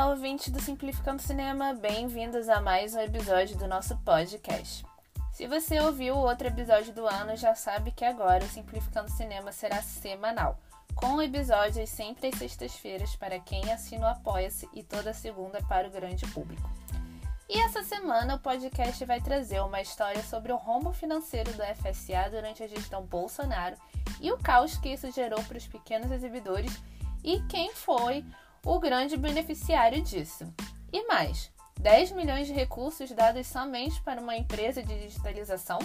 Olá, ouvintes do Simplificando Cinema, bem-vindos a mais um episódio do nosso podcast. Se você ouviu o outro episódio do ano, já sabe que agora o Simplificando Cinema será semanal, com episódios sempre às sextas-feiras para quem assina o Apoia-se e toda segunda para o grande público. E essa semana o podcast vai trazer uma história sobre o rombo financeiro do FSA durante a gestão Bolsonaro e o caos que isso gerou para os pequenos exibidores e quem foi o grande beneficiário disso. E mais, 10 milhões de recursos dados somente para uma empresa de digitalização?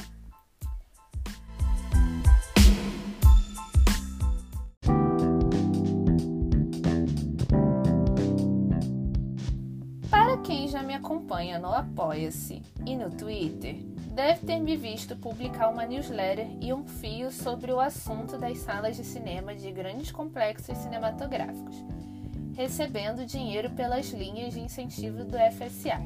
Para quem já me acompanha no Apoia-se e no Twitter, deve ter me visto publicar uma newsletter e um fio sobre o assunto das salas de cinema de grandes complexos cinematográficos, recebendo dinheiro pelas linhas de incentivo do FSA.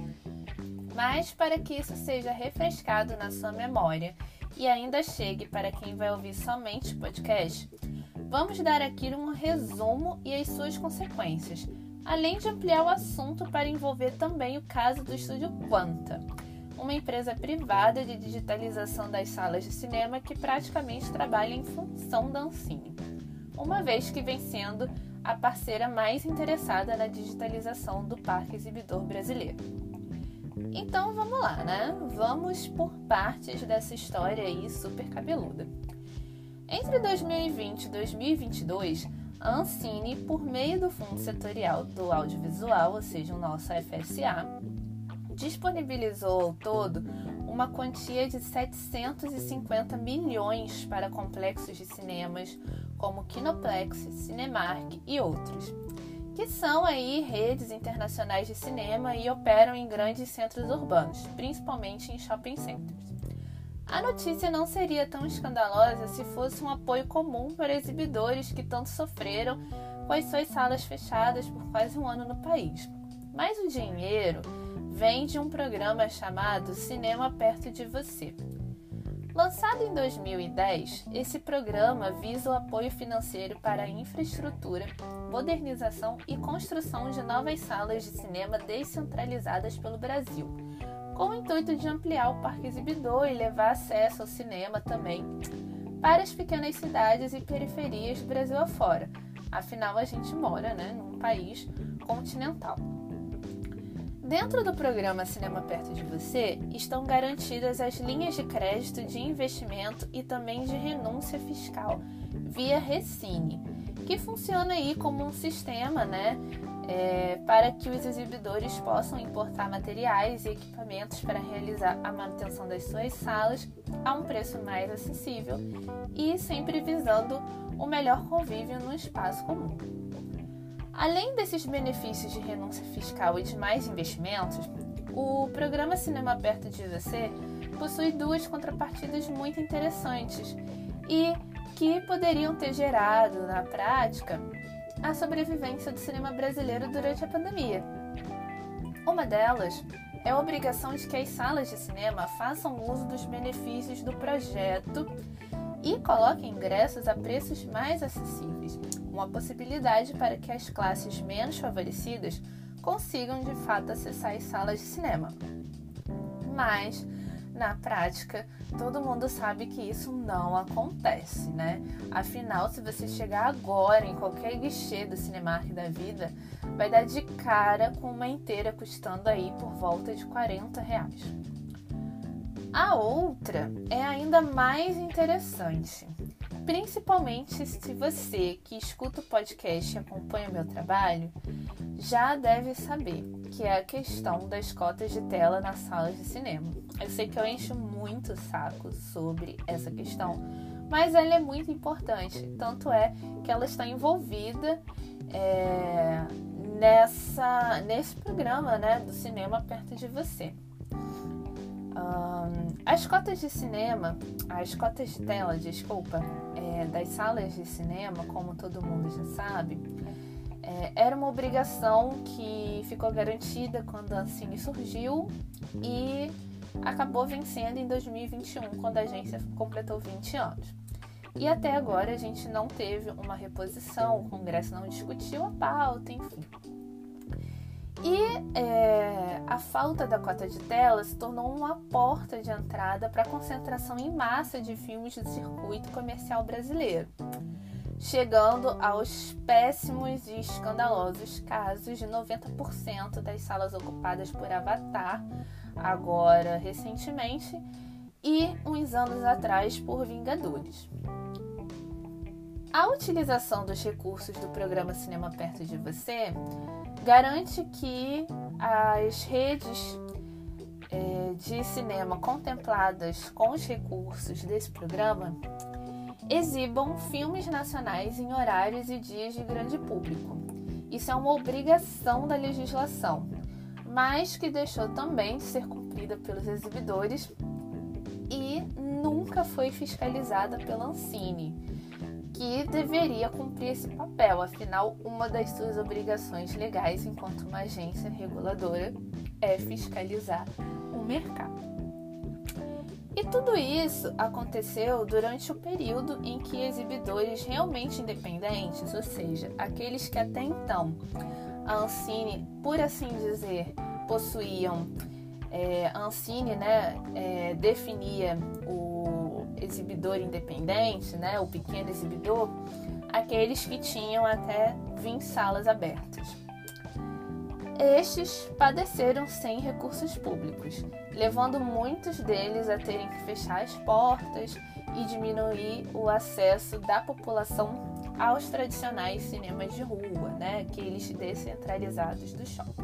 Mas para que isso seja refrescado na sua memória e ainda chegue para quem vai ouvir somente o podcast, vamos dar aqui um resumo e as suas consequências, além de ampliar o assunto para envolver também o caso do Estúdio Quanta, uma empresa privada de digitalização das salas de cinema que praticamente trabalha em função da Ancine, uma vez que vem sendo a parceira mais interessada na digitalização do parque exibidor brasileiro. Então vamos lá, né? Vamos por partes dessa história aí super cabeluda. Entre 2020 e 2022, a Ancine, por meio do Fundo Setorial do Audiovisual, ou seja, o nosso FSA, disponibilizou ao todo uma quantia de 750 milhões para complexos de cinemas como Kinoplex, Cinemark e outros, que são aí redes internacionais de cinema e operam em grandes centros urbanos, principalmente em shopping centers. A notícia não seria tão escandalosa se fosse um apoio comum para exibidores que tanto sofreram com as suas salas fechadas por quase um ano no país. Mas o dinheiro vem de um programa chamado Cinema Perto de Você. Lançado em 2010, esse programa visa o apoio financeiro para a infraestrutura, modernização e construção de novas salas de cinema descentralizadas pelo Brasil, com o intuito de ampliar o parque exibidor e levar acesso ao cinema também para as pequenas cidades e periferias do Brasil afora. Afinal, a gente mora, num país continental. Dentro do programa Cinema Perto de Você, estão garantidas as linhas de crédito de investimento e também de renúncia fiscal via Recine, que funciona aí como um sistema, para que os exibidores possam importar materiais e equipamentos para realizar a manutenção das suas salas a um preço mais acessível e sempre visando o melhor convívio no espaço comum. Além desses benefícios de renúncia fiscal e de mais investimentos, o programa Cinema Perto de Você possui duas contrapartidas muito interessantes e que poderiam ter gerado, na prática, a sobrevivência do cinema brasileiro durante a pandemia. Uma delas é a obrigação de que as salas de cinema façam uso dos benefícios do projeto e coloquem ingressos a preços mais acessíveis, uma possibilidade para que as classes menos favorecidas consigam de fato acessar as salas de cinema. Mas, na prática, todo mundo sabe que isso não acontece, Afinal, se você chegar agora em qualquer guichê do Cinemark da vida, vai dar de cara com uma inteira custando aí por volta de R$40. A outra é ainda mais interessante, principalmente se você que escuta o podcast e acompanha o meu trabalho, já deve saber, que é a questão das cotas de tela nas salas de cinema. Eu sei que eu encho muito o saco sobre essa questão, mas ela é muito importante, tanto é que ela está envolvida nesse programa do Cinema Perto de Você. As cotas de tela, das salas de cinema, como todo mundo já sabe, era uma obrigação que ficou garantida quando a Ancine surgiu e acabou vencendo em 2021, quando a agência completou 20 anos. E até agora a gente não teve uma reposição, o Congresso não discutiu a pauta, enfim. E a falta da cota de tela se tornou uma porta de entrada para a concentração em massa de filmes do circuito comercial brasileiro, chegando aos péssimos e escandalosos casos de 90% das salas ocupadas por Avatar, agora recentemente, e uns anos atrás por Vingadores. A utilização dos recursos do programa Cinema Perto de Você garante que as redes de cinema contempladas com os recursos desse programa exibam filmes nacionais em horários e dias de grande público. Isso é uma obrigação da legislação, mas que deixou também de ser cumprida pelos exibidores e nunca foi fiscalizada pela Ancine, que deveria cumprir esse papel, afinal, uma das suas obrigações legais enquanto uma agência reguladora é fiscalizar o mercado. E tudo isso aconteceu durante o período em que exibidores realmente independentes, ou seja, aqueles que até então a Ancine, por assim dizer, possuíam, a Ancine definia o exibidor independente, o pequeno exibidor, aqueles que tinham até 20 salas abertas. Estes padeceram sem recursos públicos, levando muitos deles a terem que fechar as portas e diminuir o acesso da população aos tradicionais cinemas de rua, aqueles descentralizados do shopping.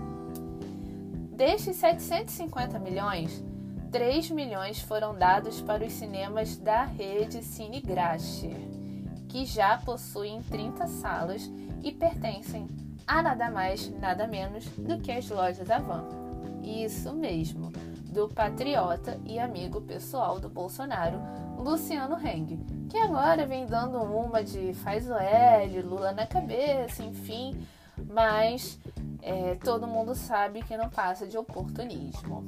Destes 750 milhões, 3 milhões foram dados para os cinemas da rede Cine Gracher, que já possuem 30 salas e pertencem a nada mais, nada menos do que as lojas Avan. Isso mesmo, do patriota e amigo pessoal do Bolsonaro, Luciano Heng, que agora vem dando uma de faz o L, Lula na cabeça, enfim, mas todo mundo sabe que não passa de oportunismo.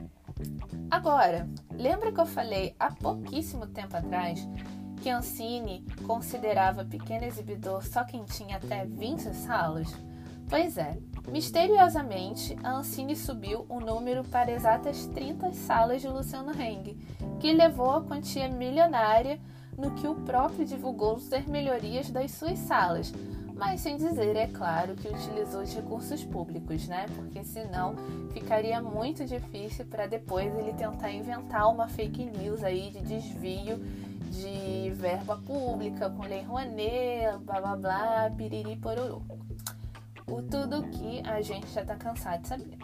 Agora, lembra que eu falei há pouquíssimo tempo atrás que a Ancine considerava pequeno exibidor só quem tinha até 20 salas? Pois é, misteriosamente a Ancine subiu o número para exatas 30 salas de Luciano Heng, que levou a quantia milionária no que o próprio divulgou ser melhorias das suas salas, mas sem dizer, é claro, que utilizou os recursos públicos, porque senão ficaria muito difícil para depois ele tentar inventar uma fake news aí de desvio de verba pública com Lei Rouanet, blá blá blá, piriri pororô. O tudo que a gente já tá cansado de saber,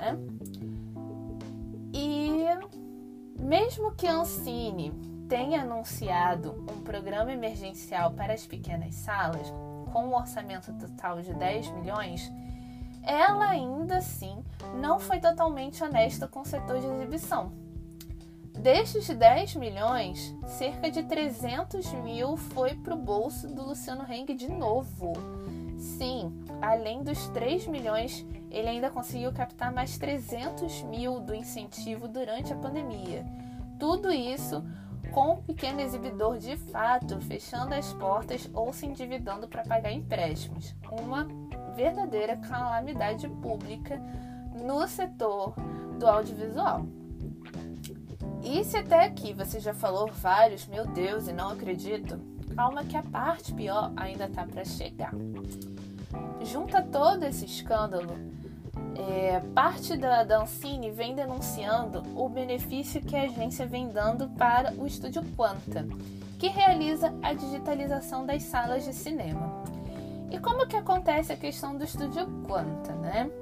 E mesmo que a Ancine tenha anunciado um programa emergencial para as pequenas salas, com um orçamento total de 10 milhões, ela ainda assim não foi totalmente honesta com o setor de exibição. Destes 10 milhões, cerca de 300 mil foi para o bolso do Luciano Heng de novo. Sim, além dos 3 milhões, ele ainda conseguiu captar mais 300 mil do incentivo durante a pandemia. Tudo isso com o pequeno exibidor de fato fechando as portas ou se endividando para pagar empréstimos. Uma verdadeira calamidade pública no setor do audiovisual. E se até aqui você já falou vários, meu Deus, e não acredito, calma que a parte pior ainda está para chegar. Junta todo esse escândalo, parte da Ancine vem denunciando o benefício que a agência vem dando para o Estúdio Quanta, que realiza a digitalização das salas de cinema. E como que acontece a questão do Estúdio Quanta,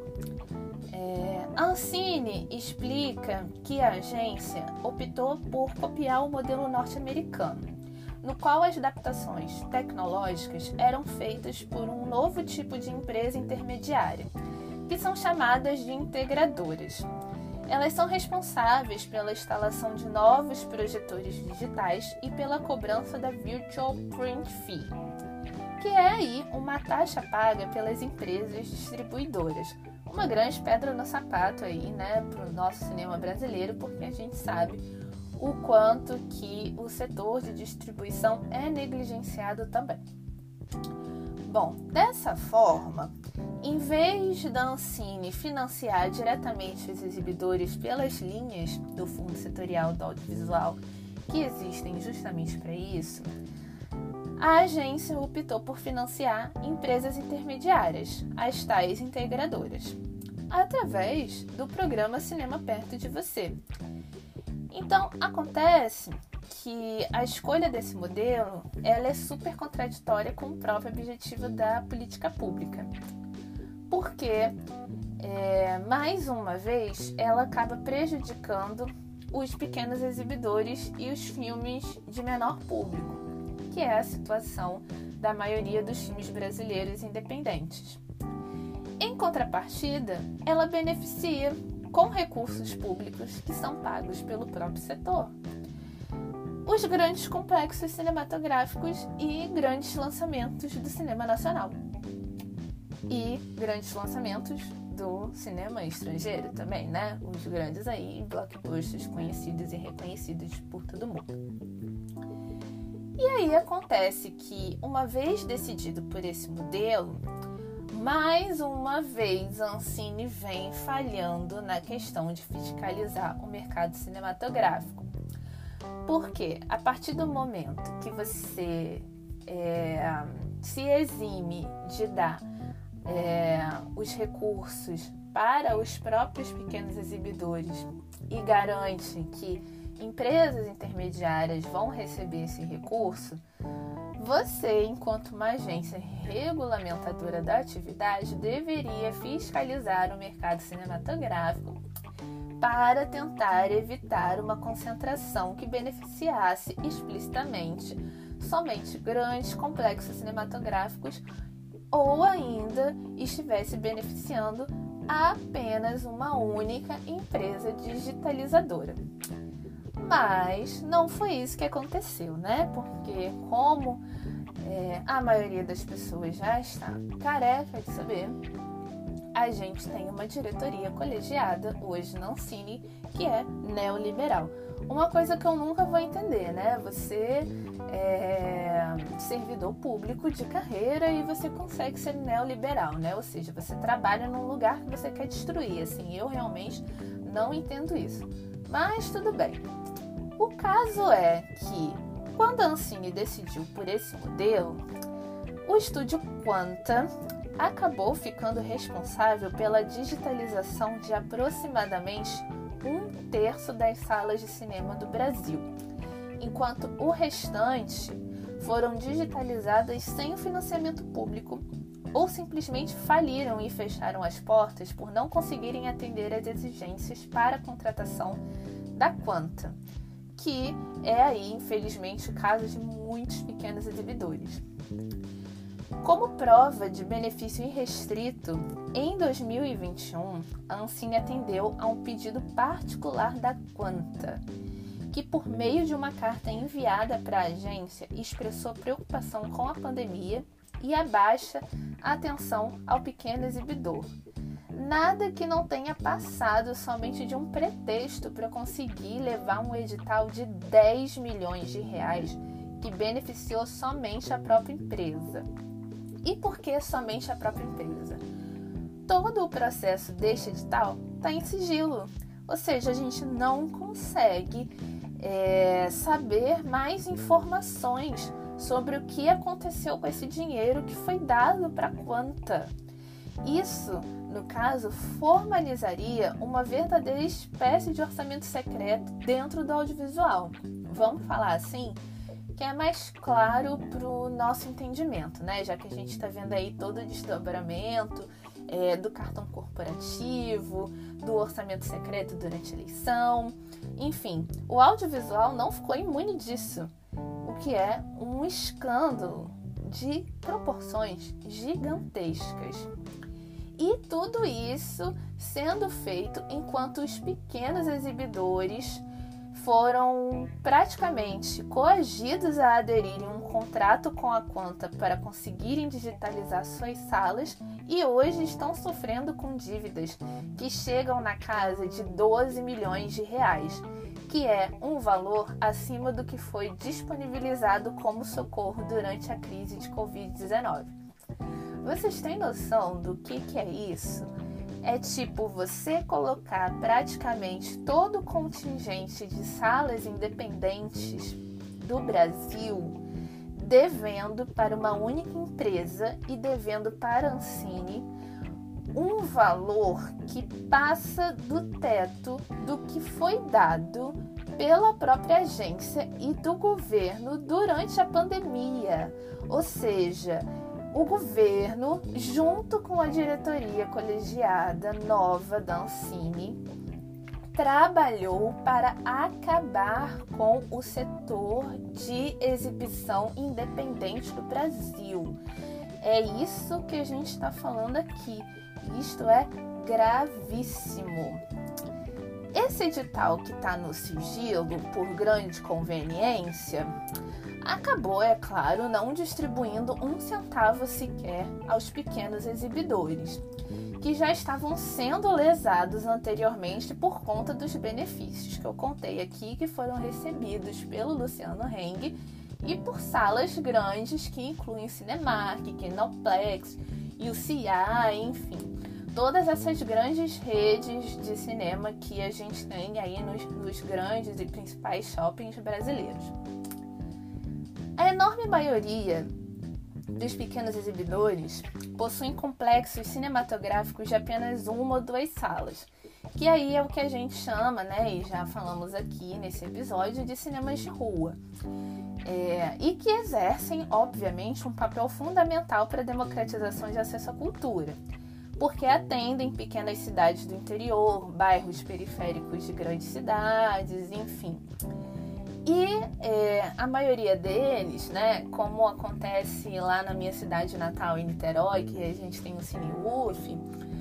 A Ancine explica que a agência optou por copiar o modelo norte-americano, no qual as adaptações tecnológicas eram feitas por um novo tipo de empresa intermediária, que são chamadas de integradoras. Elas são responsáveis pela instalação de novos projetores digitais e pela cobrança da Virtual Print Fee, que é aí uma taxa paga pelas empresas distribuidoras. Uma grande pedra no sapato aí, para o nosso cinema brasileiro, porque a gente sabe o quanto que o setor de distribuição é negligenciado também. Bom, dessa forma, em vez da Ancine financiar diretamente os exibidores pelas linhas do Fundo Setorial do Audiovisual, que existem justamente para isso, a agência optou por financiar empresas intermediárias, as tais integradoras, através do programa Cinema Perto de Você. Então, acontece que a escolha desse modelo ela é super contraditória com o próprio objetivo da política pública, porque, mais uma vez, ela acaba prejudicando os pequenos exibidores e os filmes de menor público, que é a situação da maioria dos filmes brasileiros independentes. Em contrapartida, ela beneficia com recursos públicos que são pagos pelo próprio setor os grandes complexos cinematográficos e grandes lançamentos do cinema nacional e grandes lançamentos do cinema estrangeiro também, né? Os grandes aí blockbusters conhecidos e reconhecidos por todo mundo. E aí acontece que, uma vez decidido por esse modelo, mais uma vez a Ancine vem falhando na questão de fiscalizar o mercado cinematográfico. Porque a partir do momento que você se exime de dar os recursos para os próprios pequenos exibidores e garante que empresas intermediárias vão receber esse recurso, você, enquanto uma agência regulamentadora da atividade, deveria fiscalizar o mercado cinematográfico para tentar evitar uma concentração que beneficiasse explicitamente somente grandes complexos cinematográficos ou ainda estivesse beneficiando apenas uma única empresa digitalizadora. Mas não foi isso que aconteceu, né? Porque como a maioria das pessoas já está careca de saber, a gente tem uma diretoria colegiada hoje na Ancine que é neoliberal. Uma coisa que eu nunca vou entender, né? Você é servidor público de carreira e você consegue ser neoliberal, né? Ou seja, você trabalha num lugar que você quer destruir. Assim, eu realmente não entendo isso. Mas tudo bem. O caso é que, quando a Ancine decidiu por esse modelo, o estúdio Quanta acabou ficando responsável pela digitalização de aproximadamente 1/3 das salas de cinema do Brasil, enquanto o restante foram digitalizadas sem o financiamento público ou simplesmente faliram e fecharam as portas por não conseguirem atender às exigências para a contratação da Quanta, que é aí, infelizmente, o caso de muitos pequenos exibidores. Como prova de benefício irrestrito, em 2021, a Ancine atendeu a um pedido particular da Quanta, que, por meio de uma carta enviada para a agência, expressou preocupação com a pandemia e a baixa atenção ao pequeno exibidor. Nada que não tenha passado somente de um pretexto para conseguir levar um edital de 10 milhões de reais que beneficiou somente a própria empresa. E por que somente a própria empresa? Todo o processo deste edital está em sigilo, ou seja, a gente não consegue saber mais informações sobre o que aconteceu com esse dinheiro que foi dado para a Quanta. Isso, no caso, formalizaria uma verdadeira espécie de orçamento secreto dentro do audiovisual. Vamos falar assim, que é mais claro para o nosso entendimento, né? Já que a gente está vendo aí todo o desdobramento do cartão corporativo, do orçamento secreto durante a eleição. Enfim, o audiovisual não ficou imune disso, o que é um escândalo de proporções gigantescas. E tudo isso sendo feito enquanto os pequenos exibidores foram praticamente coagidos a aderirem a um contrato com a Quanta para conseguirem digitalizar suas salas e hoje estão sofrendo com dívidas que chegam na casa de 12 milhões de reais, que é um valor acima do que foi disponibilizado como socorro durante a crise de Covid-19. Vocês têm noção do que é isso? É tipo você colocar praticamente todo o contingente de salas independentes do Brasil devendo para uma única empresa e devendo para a Ancine um valor que passa do teto do que foi dado pela própria agência e do governo durante a pandemia. Ou seja, o governo, junto com a diretoria colegiada nova da Ancine, trabalhou para acabar com o setor de exibição independente do Brasil. É isso que a gente está falando aqui. Isto é gravíssimo. Esse edital que está no sigilo, por grande conveniência, acabou, é claro, não distribuindo um centavo sequer aos pequenos exibidores, que já estavam sendo lesados anteriormente por conta dos benefícios que eu contei aqui, que foram recebidos pelo Luciano Heng e por salas grandes que incluem Cinemark, Kinoplex, UCI, enfim, todas essas grandes redes de cinema que a gente tem aí nos grandes e principais shoppings brasileiros. A enorme maioria dos pequenos exibidores possuem complexos cinematográficos de apenas uma ou duas salas, que aí é o que a gente chama, né, e já falamos aqui nesse episódio, de cinemas de rua. E que exercem, obviamente, um papel fundamental para a democratização de acesso à cultura, porque atendem pequenas cidades do interior, bairros periféricos de grandes cidades, enfim. E a maioria deles, né, como acontece lá na minha cidade natal, em Niterói, que a gente tem o Cine UF,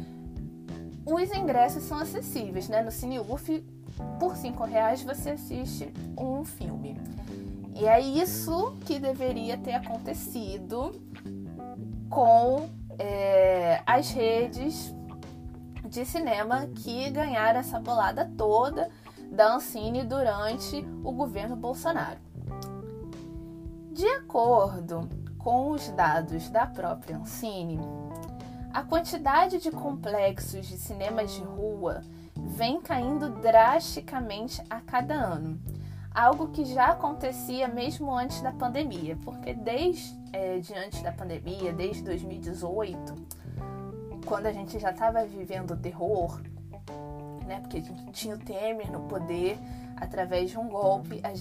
os ingressos são acessíveis, né? No Cine UF, por R$5 você assiste um filme. E é isso que deveria ter acontecido com as redes de cinema que ganharam essa bolada toda da Ancine durante o governo Bolsonaro. De acordo com os dados da própria Ancine, a quantidade de complexos de cinemas de rua vem caindo drasticamente a cada ano, algo que já acontecia mesmo antes da pandemia, porque desde antes da pandemia, desde 2018, quando a gente já estava vivendo o terror, né, porque a gente tinha o Temer no poder através de um golpe, a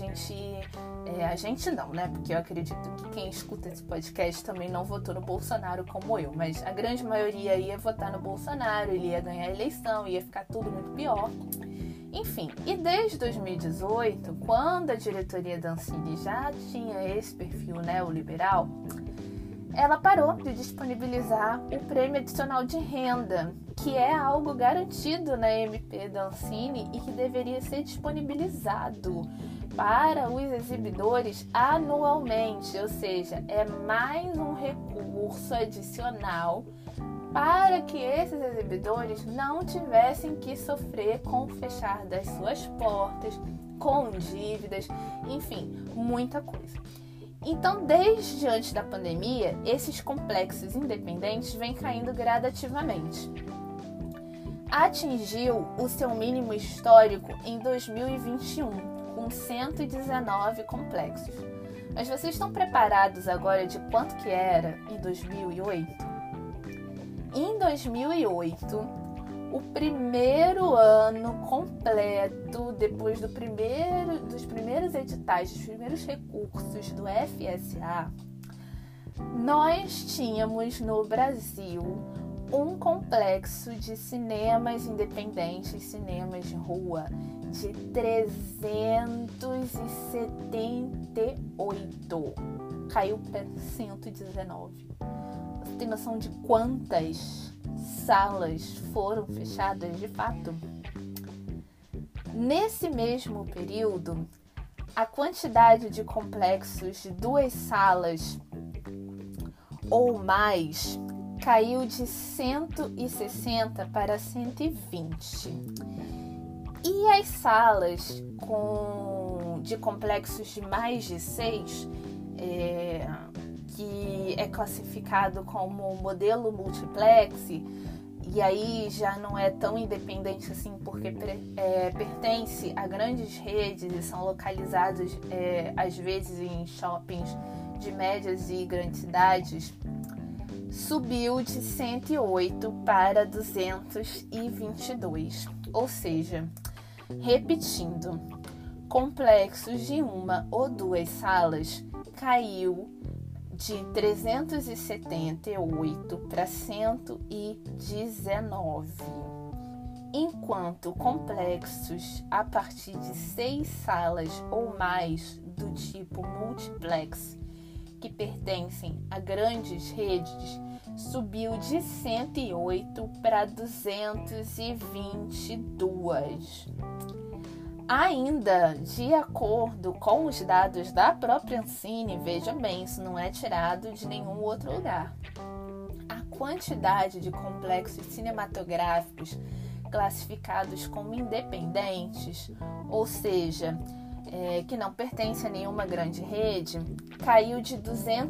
gente não, né, porque eu acredito que quem escuta esse podcast também não votou no Bolsonaro como eu, mas a grande maioria ia votar no Bolsonaro, ele ia ganhar a eleição, ia ficar tudo muito pior. Enfim, e desde 2018, quando a diretoria da Ancine já tinha esse perfil neoliberal, ela parou de disponibilizar o prêmio adicional de renda, que é algo garantido na MP da Ancine e que deveria ser disponibilizado para os exibidores anualmente, ou seja, é mais um recurso adicional para que esses exibidores não tivessem que sofrer com o fechar das suas portas, com dívidas, enfim, muita coisa. Então, desde antes da pandemia, esses complexos independentes vêm caindo gradativamente. Atingiu o seu mínimo histórico em 2021, com 119 complexos. Mas vocês estão preparados agora de quanto que era em 2008? Em 2008, o primeiro ano completo, depois dos primeiros editais, dos primeiros recursos do FSA, nós tínhamos no Brasil um complexo de cinemas independentes, cinemas de rua, de 378. Caiu para 119. Você tem noção de quantas salas foram fechadas de fato? Nesse mesmo período, a quantidade de complexos de 2 salas ou mais caiu de 160 para 120. E as salas de complexos de mais de 6, que é é classificado como modelo multiplex, e aí já não é tão independente assim, porque pertence a grandes redes e são localizados às vezes em shoppings de médias e grandes cidades, subiu de 108 para 222. Ou seja, repetindo, complexos de uma ou duas salas caiu de 378 para 119, enquanto complexos a partir de 6 salas ou mais do tipo multiplex, que pertencem a grandes redes, subiu de 108 para 222. Ainda, de acordo com os dados da própria Ancine, veja bem, isso não é tirado de nenhum outro lugar, a quantidade de complexos cinematográficos classificados como independentes, ou seja, que não pertence a nenhuma grande rede, caiu de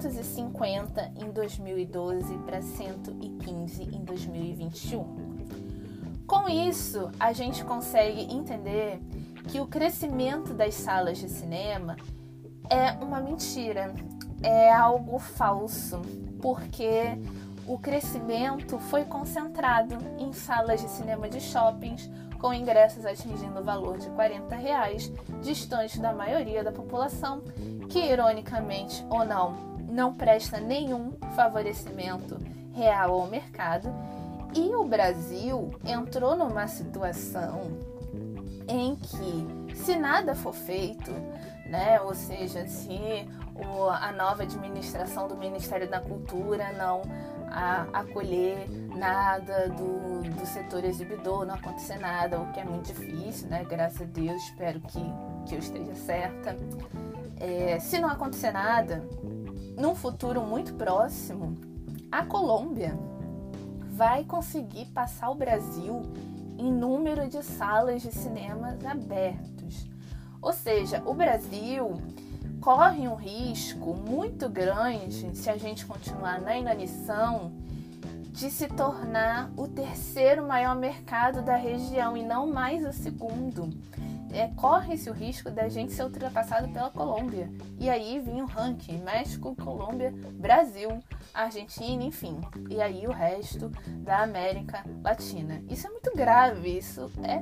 250 em 2012 para 115 em 2021. Com isso, a gente consegue entender que o crescimento das salas de cinema é uma mentira, é algo falso, porque o crescimento foi concentrado em salas de cinema de shoppings, com ingressos atingindo o valor de R$40, distante da maioria da população, que, ironicamente ou não presta nenhum favorecimento real ao mercado. E o Brasil entrou numa situação em que, se nada for feito, né, ou seja, se a nova administração do Ministério da Cultura não acolher nada do setor exibidor, não acontecer nada, o que é muito difícil, né? Graças a Deus, espero que eu esteja certa. Se não acontecer nada, num futuro muito próximo, a Colômbia vai conseguir passar o Brasil em número de salas de cinemas abertos. Ou seja, o Brasil corre um risco muito grande, se a gente continuar na inanição, de se tornar o terceiro maior mercado da região e não mais o segundo. Corre-se o risco da gente ser ultrapassado pela Colômbia. E aí vinha o ranking: México, Colômbia, Brasil, Argentina, enfim. E aí o resto da América Latina. Isso é muito grave, isso é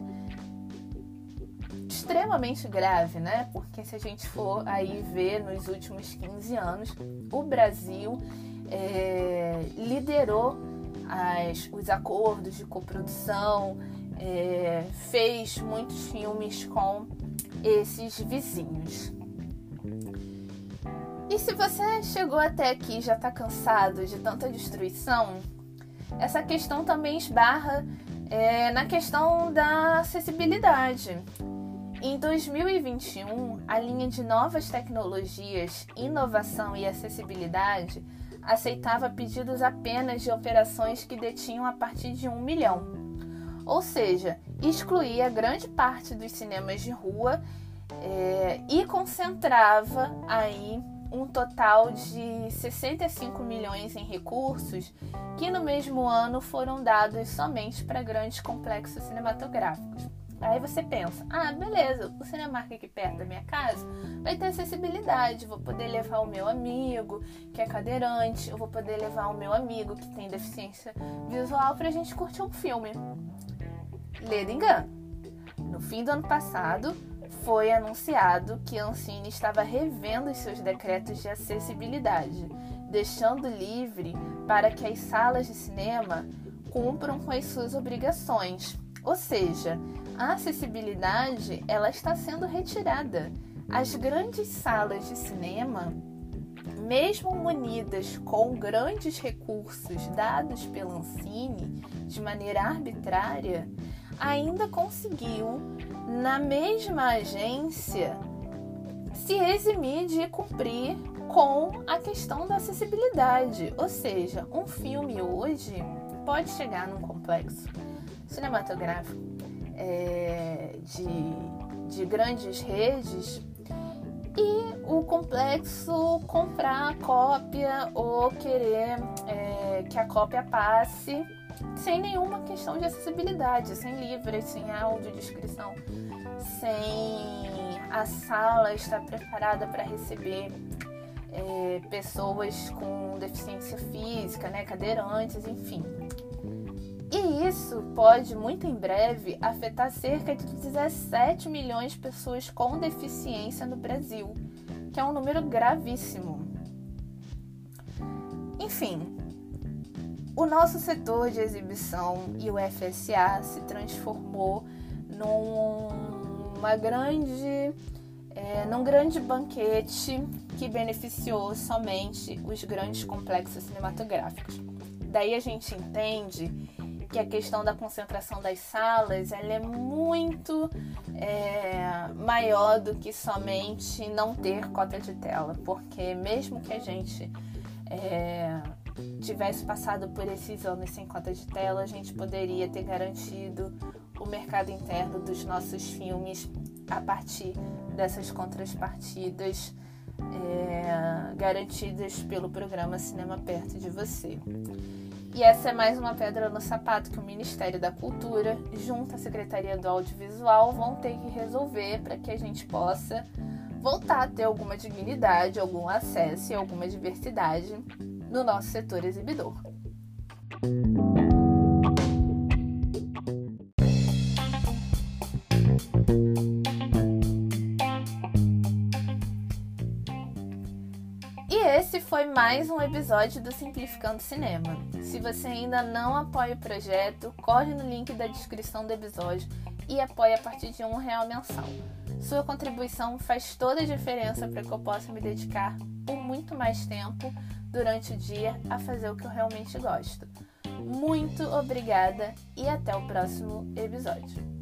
extremamente grave, né? Porque se a gente for aí ver nos últimos 15 anos, o Brasil liderou os acordos de coprodução, fez muitos filmes com esses vizinhos. E se você chegou até aqui e já está cansado de tanta destruição, essa questão também esbarra na questão da acessibilidade. Em 2021, a linha de novas tecnologias, inovação e acessibilidade aceitava pedidos apenas de operações que detinham a partir de 1 milhão. Ou seja, excluía grande parte dos cinemas de rua e concentrava aí um total de 65 milhões em recursos que no mesmo ano foram dados somente para grandes complexos cinematográficos. Aí você pensa, beleza, o Cinemark aqui perto da minha casa vai ter acessibilidade, vou poder levar o meu amigo que é cadeirante, eu vou poder levar o meu amigo que tem deficiência visual pra gente curtir um filme. Lê do engano. No fim do ano passado, foi anunciado que a Ancine estava revendo os seus decretos de acessibilidade, deixando livre para que as salas de cinema cumpram com as suas obrigações. Ou seja, a acessibilidade ela está sendo retirada. As grandes salas de cinema, mesmo munidas com grandes recursos dados pela Ancine de maneira arbitrária, ainda conseguiu, na mesma agência, se eximir de cumprir com a questão da acessibilidade. Ou seja, um filme hoje pode chegar num complexo cinematográfico de grandes redes e o complexo comprar a cópia ou querer que a cópia passe sem nenhuma questão de acessibilidade, sem livros, sem audiodescrição, sem a sala estar preparada para receber pessoas com deficiência física, né, cadeirantes, enfim. E isso pode, muito em breve, afetar cerca de 17 milhões de pessoas com deficiência no Brasil, que é um número gravíssimo. Enfim, o nosso setor de exibição e o FSA se transformou num grande banquete que beneficiou somente os grandes complexos cinematográficos. Daí a gente entende que a questão da concentração das salas ela é muito maior do que somente não ter cota de tela, porque mesmo que a gente tivesse passado por esses anos sem cota de tela, a gente poderia ter garantido o mercado interno dos nossos filmes a partir dessas contrapartidas garantidas pelo programa Cinema Perto de Você. E essa é mais uma pedra no sapato que o Ministério da Cultura, junto à Secretaria do Audiovisual, vão ter que resolver para que a gente possa voltar a ter alguma dignidade, algum acesso e alguma diversidade no nosso setor exibidor. E esse foi mais um episódio do Simplificando Cinema. Se você ainda não apoia o projeto, corre no link da descrição do episódio e apoia a partir de R$1 mensal. Sua contribuição faz toda a diferença para que eu possa me dedicar por muito mais tempo durante o dia a fazer o que eu realmente gosto. Muito obrigada e até o próximo episódio.